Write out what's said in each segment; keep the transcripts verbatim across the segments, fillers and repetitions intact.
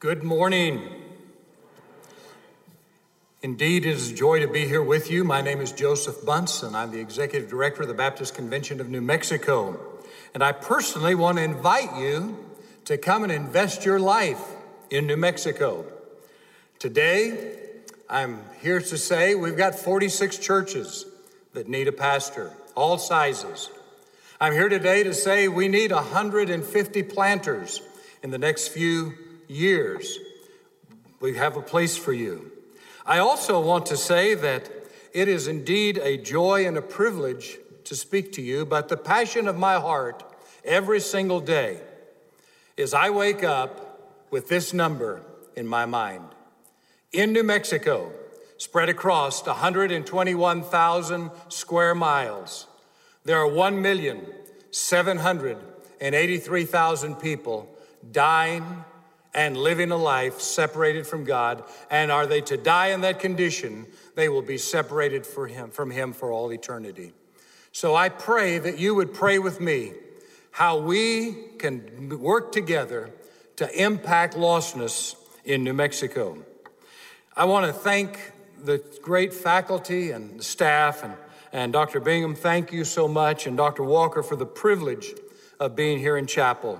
Good morning. Indeed, it is a joy to be here with you. My name is Joseph Bunce, and I'm the Executive Director of the Baptist Convention of New Mexico. And I personally want to invite you to come and invest your life in New Mexico. Today, I'm here to say we've got forty-six churches that need a pastor, all sizes. I'm here today to say we need one hundred fifty planters in the next few years. We have a place for you. I also want to say that it is indeed a joy and a privilege to speak to you, but the passion of my heart every single day is I wake up with this number in my mind. In New Mexico, spread across one hundred twenty-one thousand square miles, there are one million seven hundred eighty-three thousand people dying and living a life separated from God. And are they to die in that condition, they will be separated for him, from him for all eternity. So I pray that you would pray with me how we can work together to impact lostness in New Mexico. I want to thank the great faculty and staff, and, and Doctor Bingham, thank you so much, and Doctor Walker for the privilege of being here in chapel.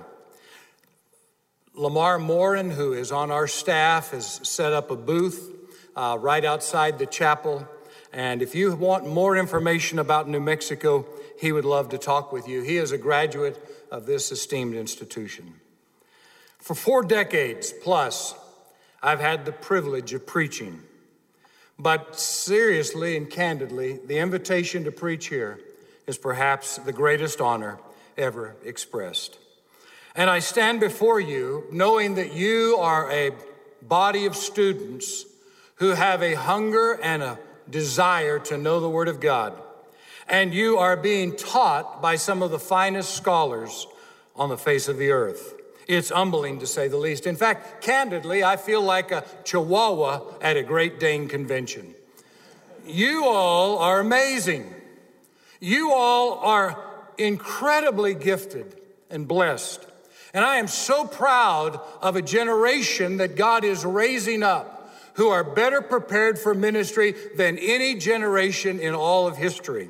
Lamar Morin, who is on our staff, has set up a booth uh, right outside the chapel. And if you want more information about New Mexico, he would love to talk with you. He is a graduate of this esteemed institution. For four decades plus, I've had the privilege of preaching. But seriously and candidly, the invitation to preach here is perhaps the greatest honor ever expressed. And I stand before you knowing that you are a body of students who have a hunger and a desire to know the Word of God. And you are being taught by some of the finest scholars on the face of the earth. It's humbling to say the least. In fact, candidly, I feel like a Chihuahua at a Great Dane convention. You all are amazing. You all are incredibly gifted and blessed. And I am so proud of a generation that God is raising up who are better prepared for ministry than any generation in all of history.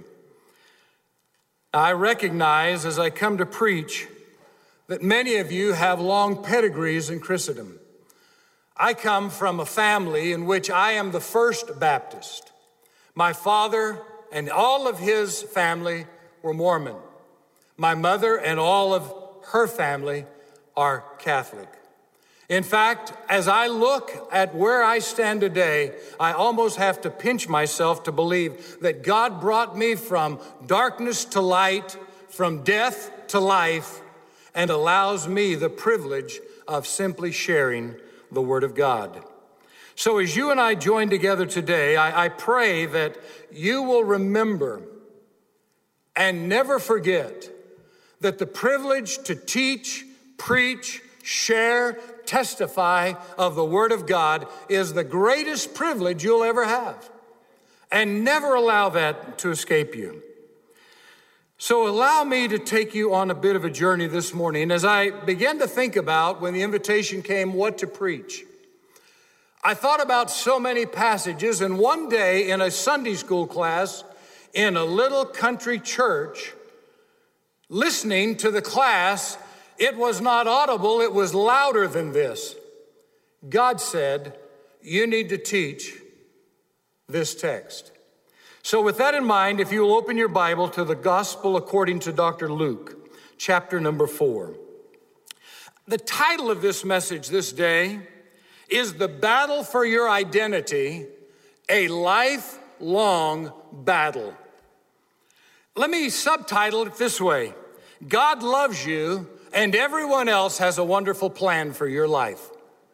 I recognize as I come to preach that many of you have long pedigrees in Christendom. I come from a family in which I am the first Baptist. My father and all of his family were Mormon. My mother and all of her family are Catholic. In fact, as I look at where I stand today, I almost have to pinch myself to believe that God brought me from darkness to light, from death to life, and allows me the privilege of simply sharing the Word of God. So as you and I join together today, I, I pray that you will remember and never forget that the privilege to teach, preach, share, testify of the Word of God is the greatest privilege you'll ever have. And never allow that to escape you. So allow me to take you on a bit of a journey this morning as I began to think about, when the invitation came, what to preach. I thought about so many passages, and one day in a Sunday school class in a little country church, listening to the class, it was not audible, it was louder than this. God said, you need to teach this text. So with that in mind, if you will open your Bible to the Gospel according to Doctor Luke, chapter number four. The title of this message this day is The Battle for Your Identity, a Lifelong Battle. Let me subtitle it this way: God loves you and everyone else has a wonderful plan for your life.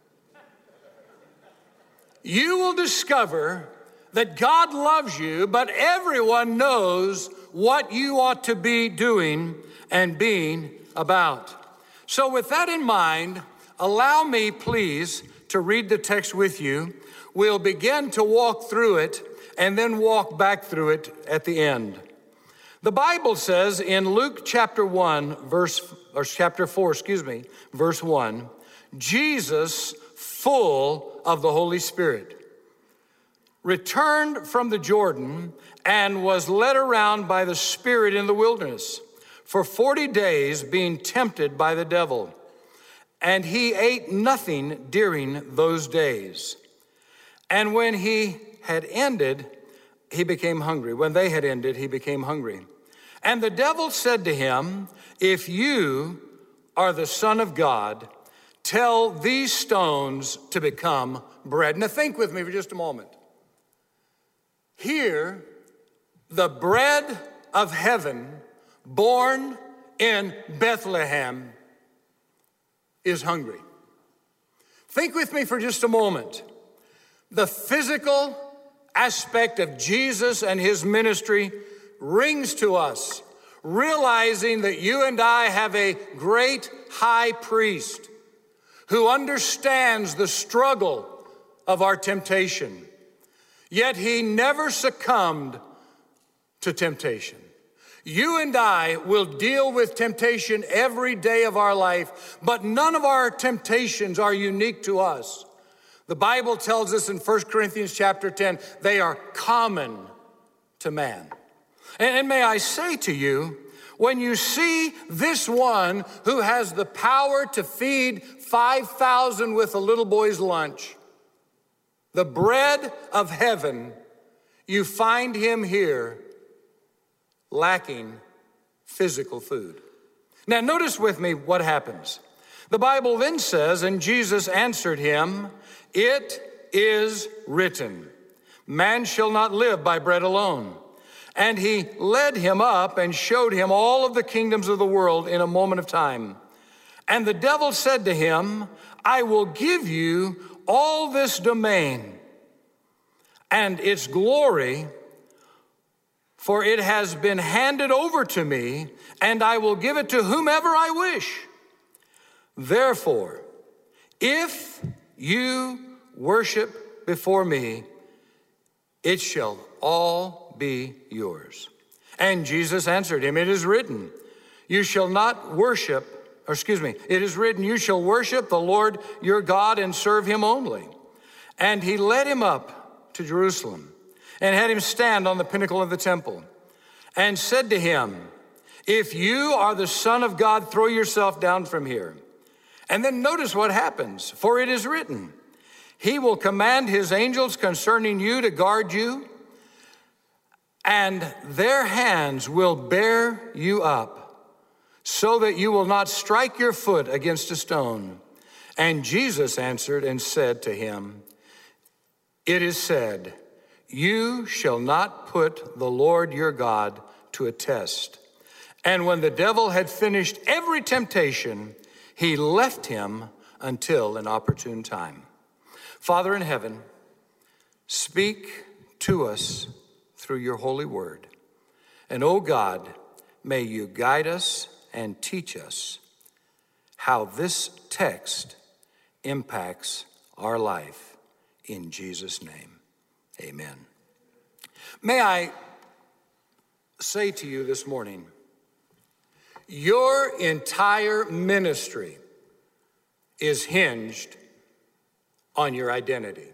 You will discover that God loves you, but everyone knows what you ought to be doing and being about. So with that in mind, allow me, please, to read the text with you. We'll begin to walk through it and then walk back through it at the end. The Bible says in Luke chapter one, verse, or chapter four, excuse me, verse one, Jesus full of the Holy Spirit, returned from the Jordan and was led around by the Spirit in the wilderness for forty days, being tempted by the devil. And he ate nothing during those days. And when he had ended, he became hungry. When they had ended, he became hungry. And the devil said to him, if you are the Son of God, tell these stones to become bread. Now think with me for just a moment. Here, the bread of heaven, born in Bethlehem, is hungry. Think with me for just a moment. The physical aspect of Jesus and his ministry rings to us, realizing that you and I have a great high priest who understands the struggle of our temptation. Yet he never succumbed to temptation. You and I will deal with temptation every day of our life, but none of our temptations are unique to us. The Bible tells us in First Corinthians chapter ten, they are common to man. And may I say to you, when you see this one who has the power to feed five thousand with a little boy's lunch, the bread of heaven, you find him here lacking physical food. Now notice with me what happens. The Bible then says, and Jesus answered him, it is written, man shall not live by bread alone. And he led him up and showed him all of the kingdoms of the world in a moment of time. And the devil said to him, I will give you all this domain and its glory, for it has been handed over to me, and I will give it to whomever I wish. Therefore, if you worship before me, it shall all be yours. And Jesus answered him, it is written, you shall not worship, or excuse me, it is written, you shall worship the Lord your God and serve him only. And he led him up to Jerusalem and had him stand on the pinnacle of the temple and said to him, if you are the Son of God, throw yourself down from here. And then notice what happens, for it is written, he will command his angels concerning you to guard you, and their hands will bear you up so that you will not strike your foot against a stone. And Jesus answered and said to him, it is said, you shall not put the Lord your God to a test. And when the devil had finished every temptation, he left him until an opportune time. Father in heaven, speak to us through your holy word. And oh God, may you guide us and teach us how this text impacts our life. In Jesus' name, amen. May I say to you this morning, your entire ministry is hinged on your identity.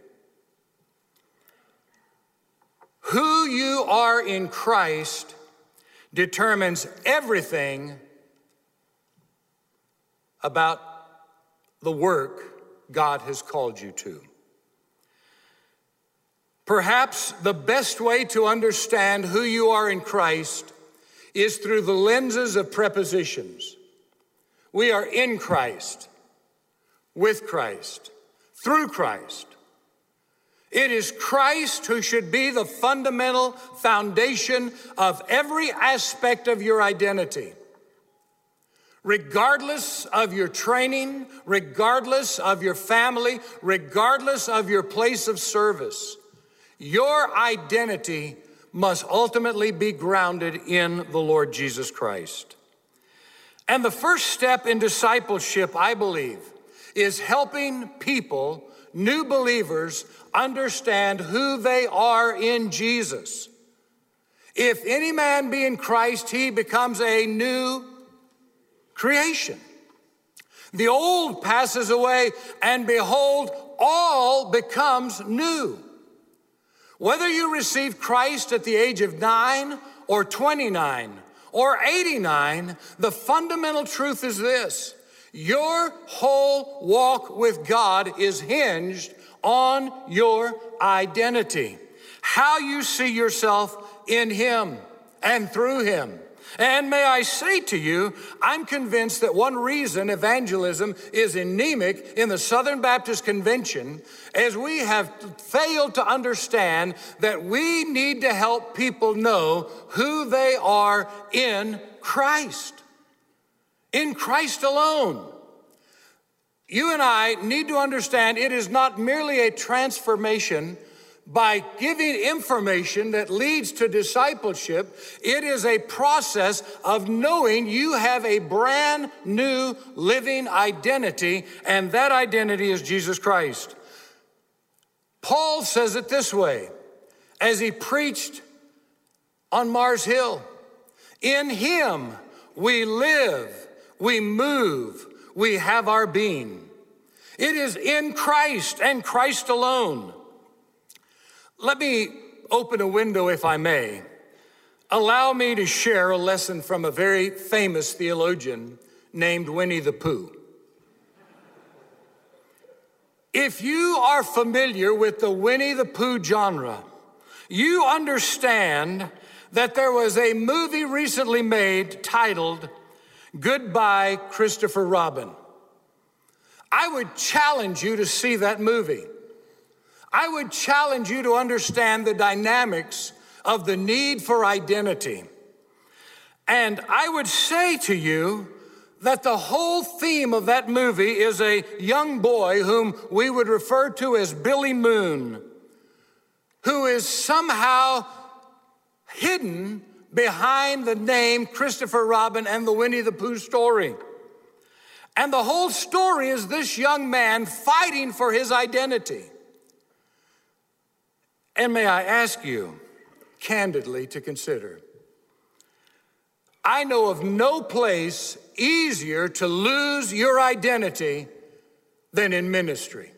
Who you are in Christ determines everything about the work God has called you to. Perhaps the best way to understand who you are in Christ is through the lenses of prepositions. We are in Christ, with Christ, through Christ. It is Christ who should be the fundamental foundation of every aspect of your identity. Regardless of your training, regardless of your family, regardless of your place of service, your identity must ultimately be grounded in the Lord Jesus Christ. And the first step in discipleship, I believe, is helping people, new believers, understand who they are in Jesus. If any man be in Christ, he becomes a new creation. The old passes away, and behold, all becomes new. Whether you receive Christ at the age of nine or twenty-nine or eighty-nine, the fundamental truth is this: your whole walk with God is hinged on your identity, how you see yourself in Him and through Him. And may I say to you, I'm convinced that one reason evangelism is anemic in the Southern Baptist Convention is we have failed to understand that we need to help people know who they are in Christ. In Christ alone. You and I need to understand it is not merely a transformation by giving information that leads to discipleship. It is a process of knowing you have a brand new living identity, and that identity is Jesus Christ. Paul says it this way as he preached on Mars Hill: in Him we live, we move, we have our being. It is in Christ and Christ alone. Let me open a window, if I may. Allow me to share a lesson from a very famous theologian named Winnie the Pooh. If you are familiar with the Winnie the Pooh genre, you understand that there was a movie recently made titled Goodbye, Christopher Robin. I would challenge you to see that movie. I would challenge you to understand the dynamics of the need for identity. And I would say to you that the whole theme of that movie is a young boy whom we would refer to as Billy Moon, who is somehow hidden behind the name Christopher Robin and the Winnie the Pooh story. And the whole story is this young man fighting for his identity. And may I ask you candidly to consider, I know of no place easier to lose your identity than in ministry.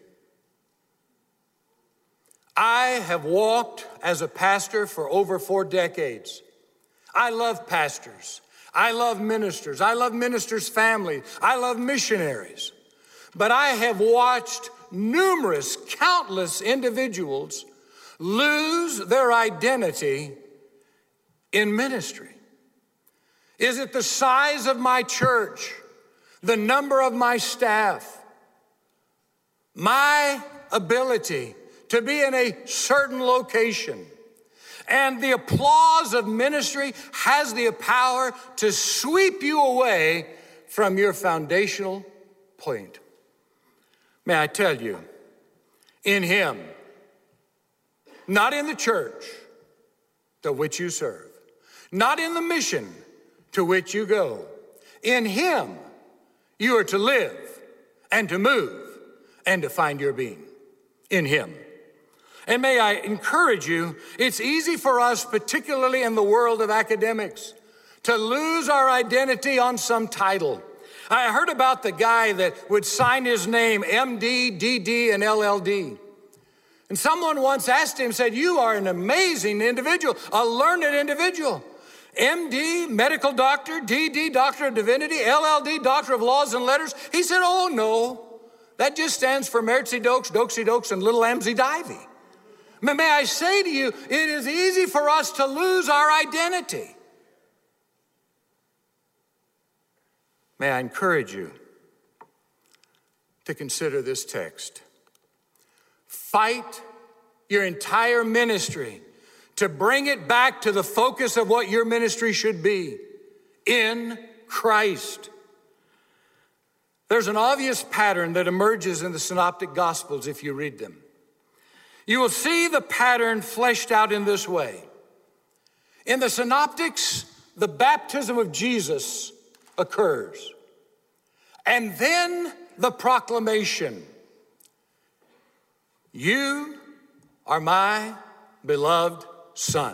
I have walked as a pastor for over four decades. I love pastors. I love ministers. I love ministers' families. I love missionaries. But I have watched numerous, countless individuals lose their identity in ministry. Is it the size of my church, the number of my staff, my ability to be in a certain location? And the applause of ministry has the power to sweep you away from your foundational point. May I tell you, in Him, not in the church to which you serve, not in the mission to which you go. In Him, you are to live and to move and to find your being. In Him. And may I encourage you, it's easy for us, particularly in the world of academics, to lose our identity on some title. I heard about the guy that would sign his name M D, D D, and L L D. And someone once asked him, said, you are an amazing individual, a learned individual. M D, medical doctor, D D, doctor of divinity, L L D, doctor of laws and letters. He said, oh no, that just stands for Mertzi Dokes, Dokesy Dokes, and Little Amsy Divey. May I say to you, it is easy for us to lose our identity. May I encourage you to consider this text. Fight your entire ministry to bring it back to the focus of what your ministry should be, in Christ. There's an obvious pattern that emerges in the Synoptic Gospels if you read them. You will see the pattern fleshed out in this way. In the Synoptics, the baptism of Jesus occurs. And then the proclamation, you are my beloved Son.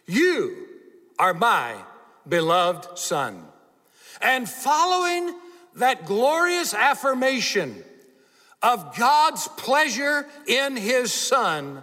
You are my beloved Son. And following that glorious affirmation of God's pleasure in his Son,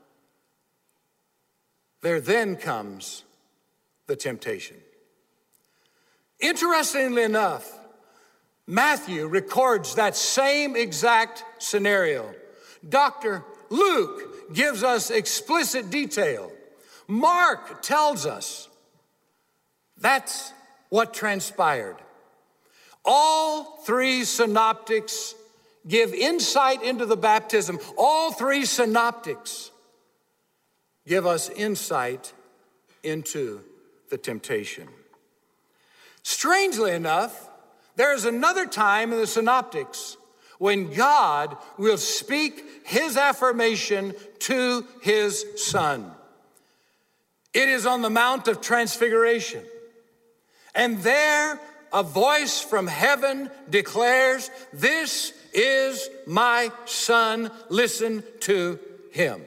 there then comes the temptation. Interestingly enough, Matthew records that same exact scenario. Doctor Luke gives us explicit detail. Mark tells us that's what transpired. All three synoptics give insight into the baptism. All three synoptics give us insight into the temptation. Strangely enough, there is another time in the synoptics when God will speak his affirmation to his Son. It is on the Mount of Transfiguration. And there a voice from heaven declares, "This is my Son, listen to him."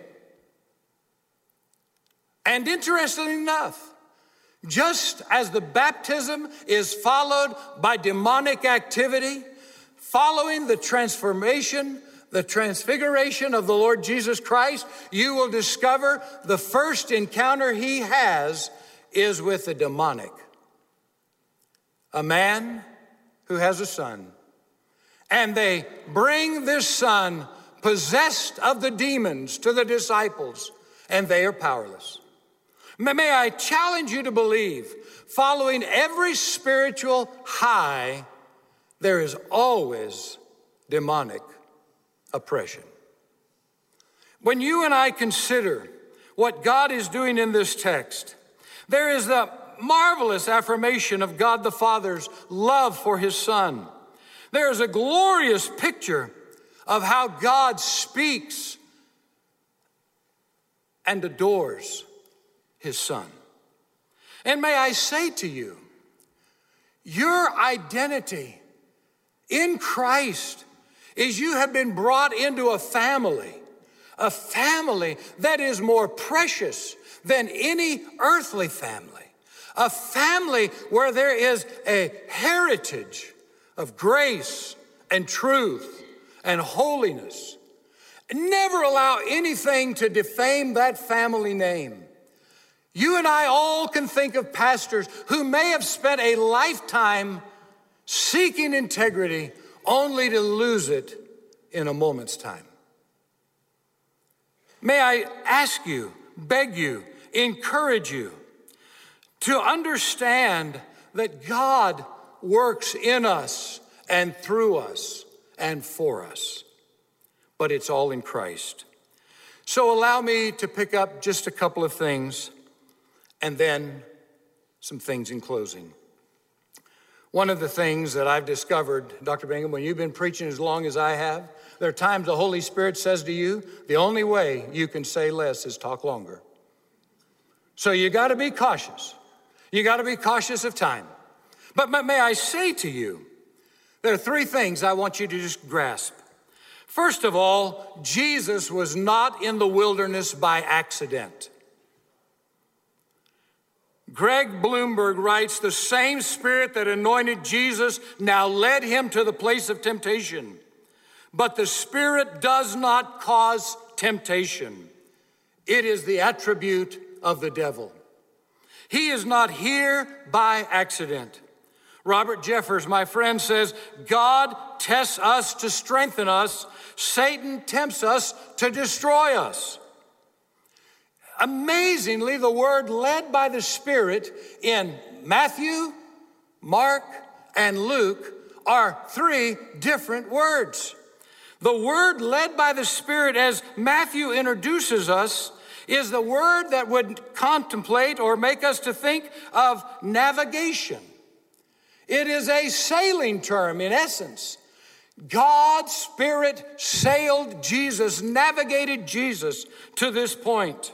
And interestingly enough, just as the baptism is followed by demonic activity, following the transformation, the transfiguration of the Lord Jesus Christ, you will discover the first encounter he has is with the demonic. A man who has a son, and they bring this son possessed of the demons to the disciples, and they are powerless. May I challenge you to believe, following every spiritual high, there is always demonic oppression. When you and I consider what God is doing in this text, there is the marvelous affirmation of God the Father's love for his Son. There is a glorious picture of how God speaks and adores his Son. And may I say to you, your identity in Christ is you have been brought into a family, a family that is more precious than any earthly family, a family where there is a heritage of grace and truth and holiness. Never allow anything to defame that family name. You and I all can think of pastors who may have spent a lifetime seeking integrity only to lose it in a moment's time. May I ask you, beg you, encourage you to understand that God works in us and through us and for us, but it's all in Christ. So allow me to pick up just a couple of things and then some things in closing. One of the things that I've discovered, Doctor Bingham, when you've been preaching as long as I have, there are times the Holy Spirit says to you, the only way you can say less is talk longer. So you got to be cautious. You got to be cautious of time. But may I say to you, there are three things I want you to just grasp. First of all, Jesus was not in the wilderness by accident. Greg Bloomberg writes, the same Spirit that anointed Jesus now led him to the place of temptation. But the Spirit does not cause temptation. It is the attribute of the devil. He is not here by accident. Robert Jeffers, my friend, says, God tests us to strengthen us. Satan tempts us to destroy us. Amazingly, the word led by the Spirit in Matthew, Mark, and Luke are three different words. The word led by the Spirit, as Matthew introduces us, is the word that would contemplate or make us to think of navigation. It is a sailing term in essence. God's Spirit sailed Jesus, navigated Jesus to this point.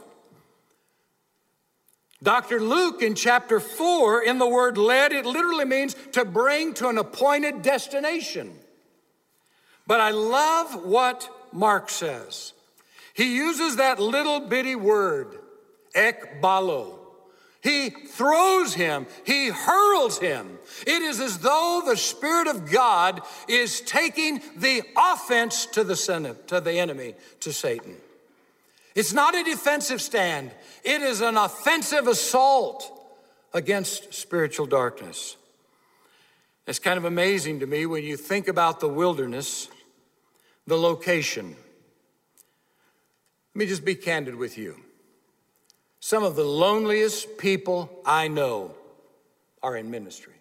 Doctor Luke in chapter four, in the word led, it literally means to bring to an appointed destination. But I love what Mark says. He uses that little bitty word, ekbalo. He throws him. He hurls him. It is as though the Spirit of God is taking the offense to the sin, to the enemy, to Satan. It's not a defensive stand. It is an offensive assault against spiritual darkness. It's kind of amazing to me when you think about the wilderness, the location. Let me just be candid with you. Some of the loneliest people I know are in ministry.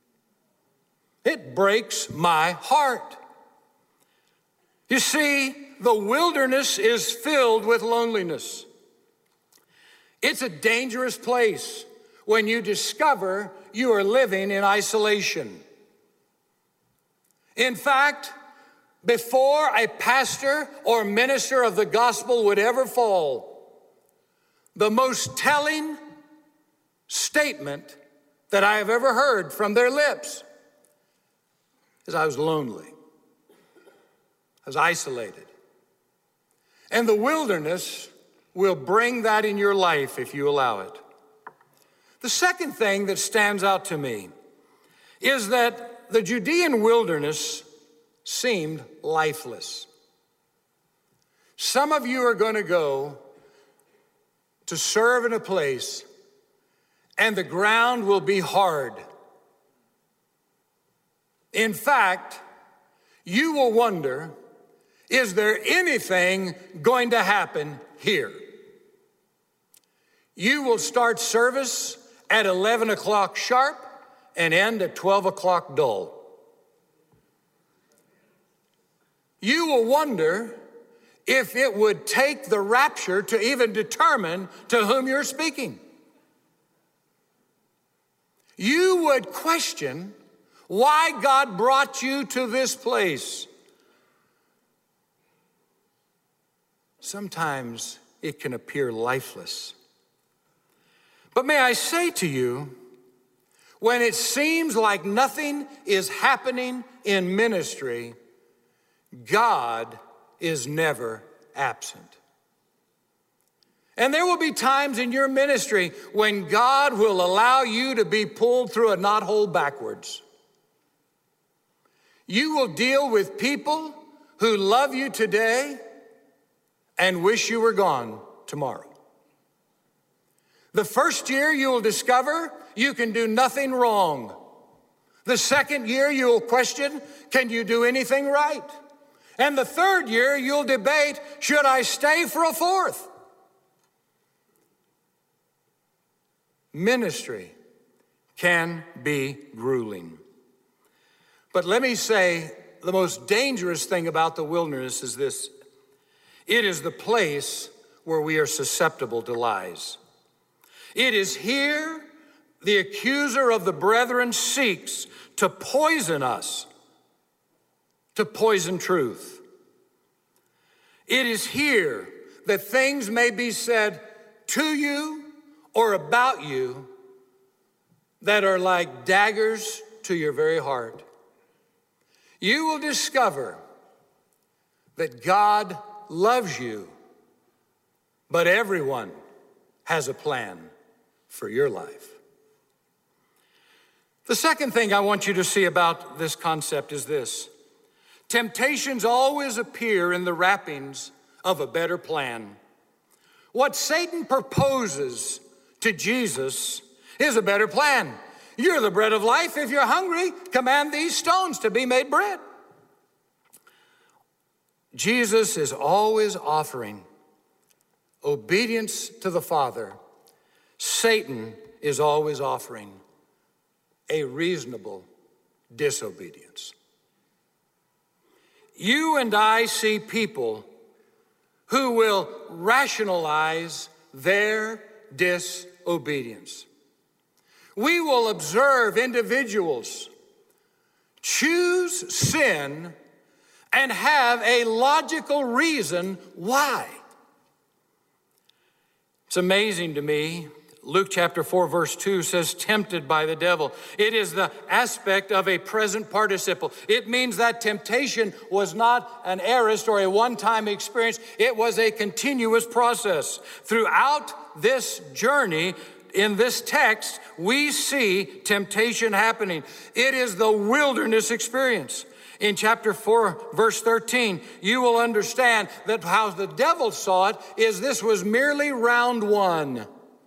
It breaks my heart. You see, the wilderness is filled with loneliness. It's a dangerous place when you discover you are living in isolation. In fact, before a pastor or minister of the gospel would ever fall, the most telling statement that I have ever heard from their lips is, I was lonely. I was isolated. And the wilderness will bring that in your life if you allow it. The second thing that stands out to me is that the Judean wilderness seemed lifeless. Some of you are going to go to serve in a place, and the ground will be hard. In fact, you will wonder, is there anything going to happen here? You will start service at eleven o'clock sharp and end at twelve o'clock dull. You will wonder if it would take the rapture to even determine to whom you're speaking. You would question why God brought you to this place. Sometimes it can appear lifeless. But may I say to you, when it seems like nothing is happening in ministry, God is never absent. And there will be times in your ministry when God will allow you to be pulled through a knothole backwards. You will deal with people who love you today and wish you were gone tomorrow. The first year you will discover you can do nothing wrong. The second year you will question, can you do anything right? And the third year you'll debate, should I stay for a fourth? Ministry can be grueling. But let me say, the most dangerous thing about the wilderness is this. It is the place where we are susceptible to lies. It is here the accuser of the brethren seeks to poison us, to poison truth. It is here that things may be said to you or about you that are like daggers to your very heart. You will discover that God loves you, but everyone has a plan for your life. The second thing I want you to see about this concept is this. Temptations always appear in the wrappings of a better plan. What Satan proposes to Jesus is a better plan. You're the bread of life. If you're hungry, command these stones to be made bread. Jesus is always offering obedience to the Father. Satan is always offering a reasonable disobedience. You and I see people who will rationalize their disobedience. We will observe individuals choose sin and have a logical reason why. It's amazing to me. Luke chapter four, verse two says, tempted by the devil. It is the aspect of a present participle. It means that temptation was not an aorist or a one-time experience. It was a continuous process. Throughout this journey, in this text, we see temptation happening. It is the wilderness experience. In chapter four, verse thirteen, you will understand that how the devil saw it is this was merely round one.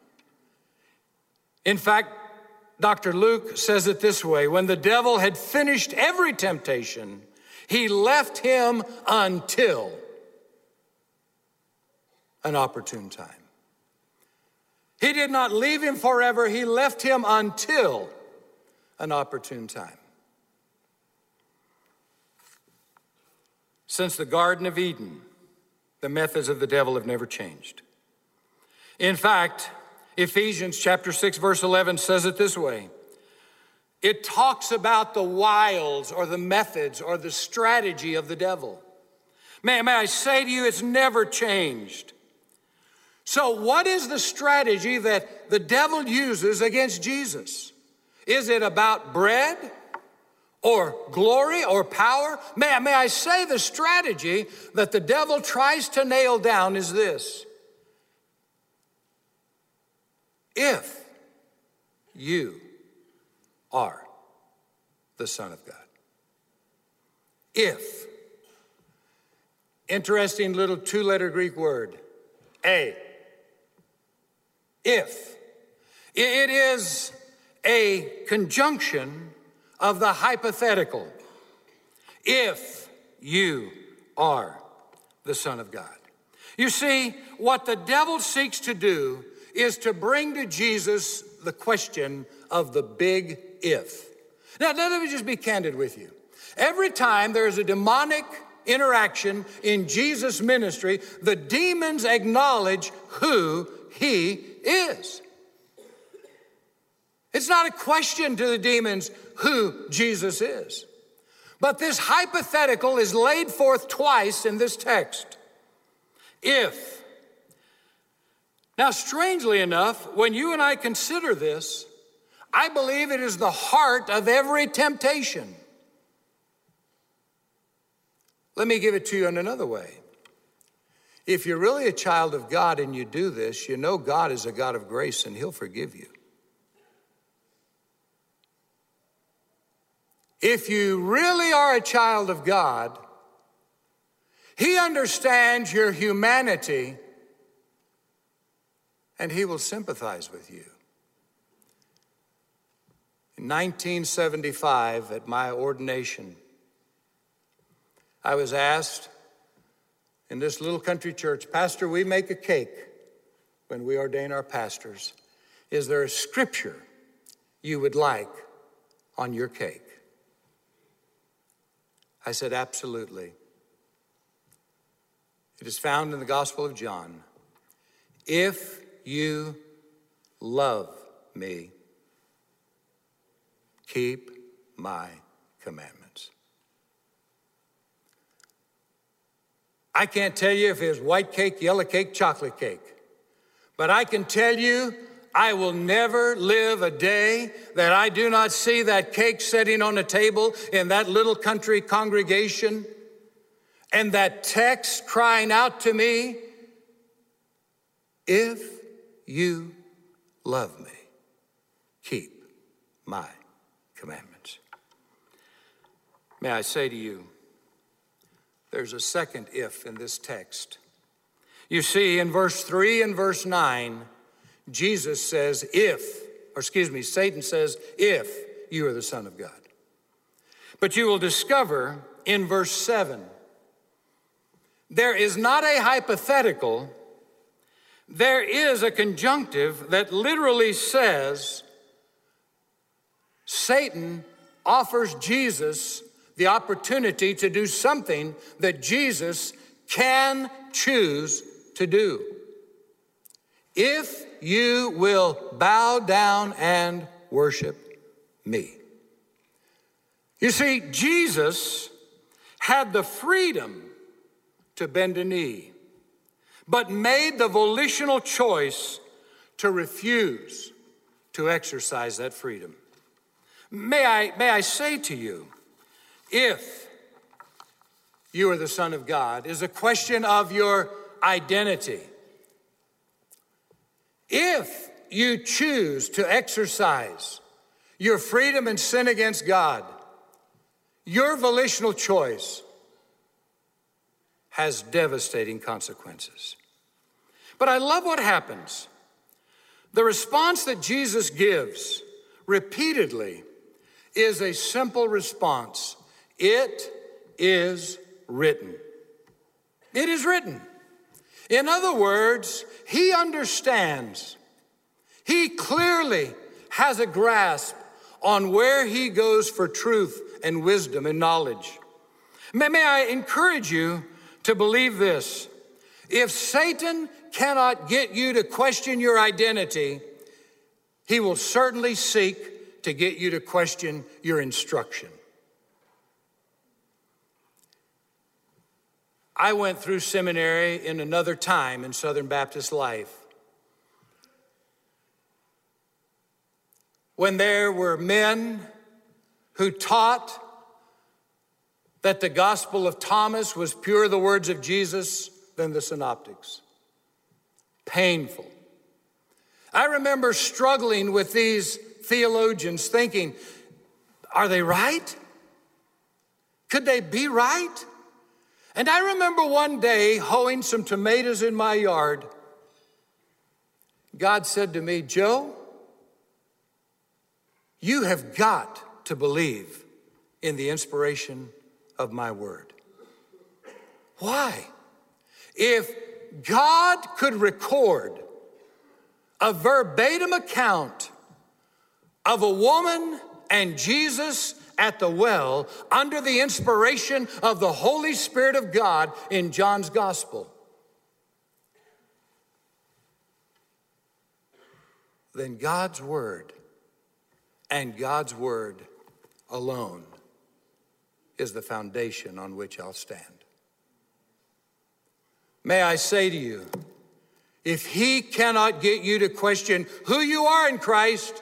In fact, Doctor Luke says it this way: when the devil had finished every temptation, he left him until an opportune time. He did not leave him forever. He left him until an opportune time. Since the Garden of Eden, the methods of the devil have never changed. In fact, Ephesians chapter six, verse eleven says it this way. It talks about the wiles or the methods or the strategy of the devil. May, may I say to you, it's never changed. So what is the strategy that the devil uses against Jesus? Is it about bread or glory or power? May, may I say the strategy that the devil tries to nail down is this: if you are the Son of God. If. Interesting little two-letter Greek word, a. If. It is a conjunction of the hypothetical. If you are the Son of God. You see, what the devil seeks to do is to bring to Jesus the question of the big if. Now, let me just be candid with you. Every time there's a demonic interaction in Jesus' ministry, the demons acknowledge who he is. It's not a question to the demons who Jesus is. But this hypothetical is laid forth twice in this text. If. Now, strangely enough, when you and I consider this, I believe it is the heart of every temptation. Let me give it to you in another way. If you're really a child of God and you do this, you know God is a God of grace and he'll forgive you. If you really are a child of God, he understands your humanity and he will sympathize with you. In nineteen seventy-five, at my ordination, I was asked in this little country church, Pastor, we make a cake when we ordain our pastors. Is there a scripture you would like on your cake? I said, absolutely. It is found in the Gospel of John. If you love me, keep my commandments. I can't tell you if it was white cake, yellow cake, chocolate cake, but I can tell you I will never live a day that I do not see that cake sitting on a table in that little country congregation and that text crying out to me, if you love me, keep my commandments. May I say to you, there's a second if in this text. You see, in verse three and verse nine, Jesus says, if, or excuse me, Satan says, if you are the Son of God. But you will discover in verse seven, there is not a hypothetical, there is a conjunctive that literally says, Satan offers Jesus the opportunity to do something that Jesus can choose to do. If you will bow down and worship me. You see, Jesus had the freedom to bend a knee, but made the volitional choice to refuse to exercise that freedom. May I, may I say to you, if you are the Son of God, is a question of your identity. If you choose to exercise your freedom and sin against God, your volitional choice has devastating consequences. But I love what happens. The response that Jesus gives repeatedly is a simple response. It is written. It is written. In other words, he understands. He clearly has a grasp on where he goes for truth and wisdom and knowledge. May, may I encourage you to believe this. If Satan cannot get you to question your identity, he will certainly seek to get you to question your instruction. I went through seminary in another time in Southern Baptist life, when there were men who taught that the Gospel of Thomas was purer the words of Jesus than the synoptics. Painful. I remember struggling with these theologians thinking, are they right? Could they be right? And I remember one day hoeing some tomatoes in my yard. God said to me, Joe, you have got to believe in the inspiration of my word. Why? If God could record a verbatim account of a woman and Jesus at the well under the inspiration of the Holy Spirit of God in John's gospel, then God's word and God's word alone is the foundation on which I'll stand. May I say to you, if he cannot get you to question who you are in Christ,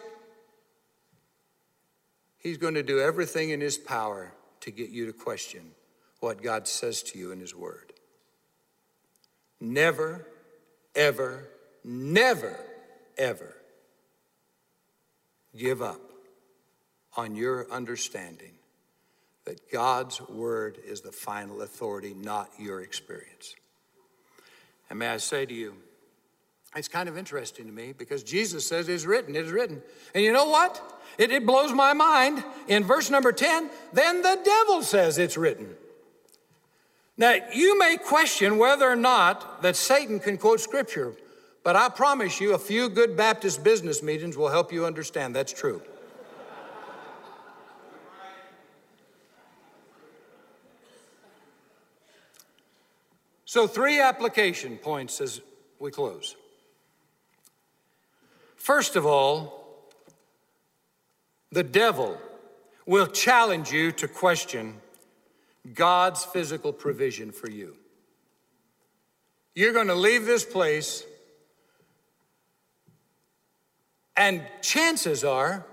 he's going to do everything in his power to get you to question what God says to you in his word. Never, ever, never, ever give up on your understanding that God's word is the final authority, not your experience. And may I say to you, it's kind of interesting to me because Jesus says it is written, it is written. And you know what? It, it blows my mind. In verse number ten, then the devil says it's written. Now, you may question whether or not that Satan can quote scripture, but I promise you a few good Baptist business meetings will help you understand that's true. So three application points as we close. First of all, the devil will challenge you to question God's physical provision for you. You're going to leave this place, and chances are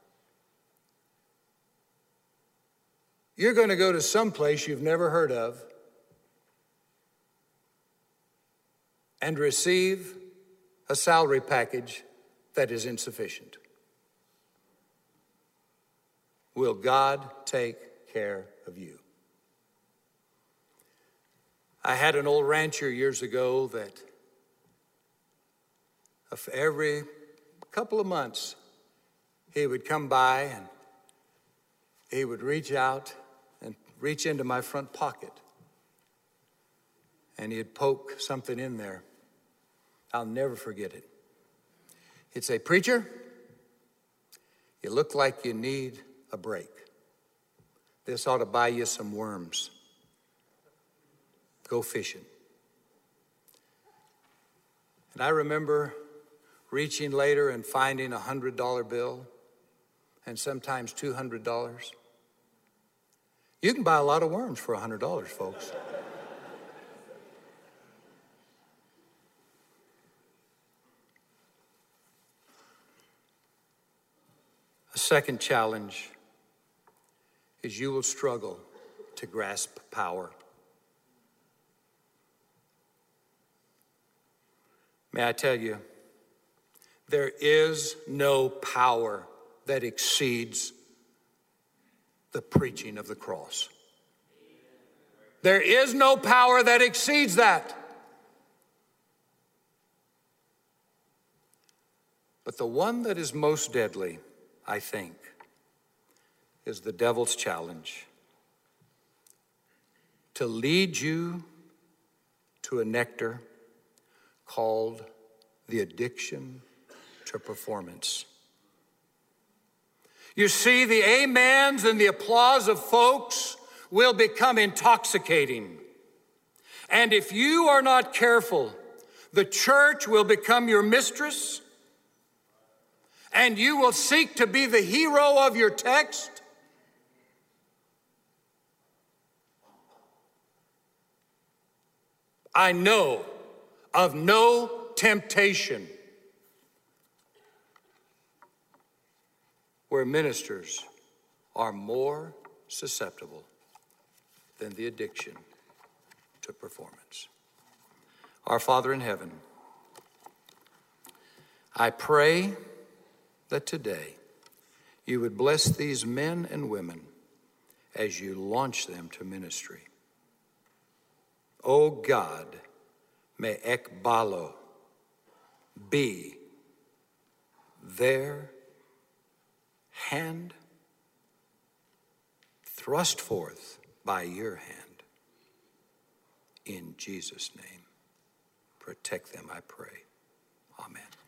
you're going to go to some place you've never heard of and receive a salary package that is insufficient. Will God take care of you? I had an old rancher years ago that every couple of months he would come by and he would reach out and reach into my front pocket and he'd poke something in there. I'll never forget it. He'd say, preacher, you look like you need a break. This ought to buy you some worms. Go fishing. And I remember reaching later and finding a one hundred dollar bill and sometimes two hundred dollars. You can buy a lot of worms for one hundred dollars, folks. A second challenge is you will struggle to grasp power. May I tell you, There is no power that exceeds the preaching of the cross. There is no power that exceeds that. But the one that is most deadly, I think, is the devil's challenge to lead you to a nectar called the addiction to performance. You see, the amens and the applause of folks will become intoxicating. And if you are not careful, the church will become your mistress, and you will seek to be the hero of your text. I know of no temptation where ministers are more susceptible than the addiction to performance. Our Father in heaven, I pray that today you would bless these men and women as you launch them to ministry. Oh God, may Ekbalo be their hand thrust forth by your hand. In Jesus' name, protect them, I pray. Amen.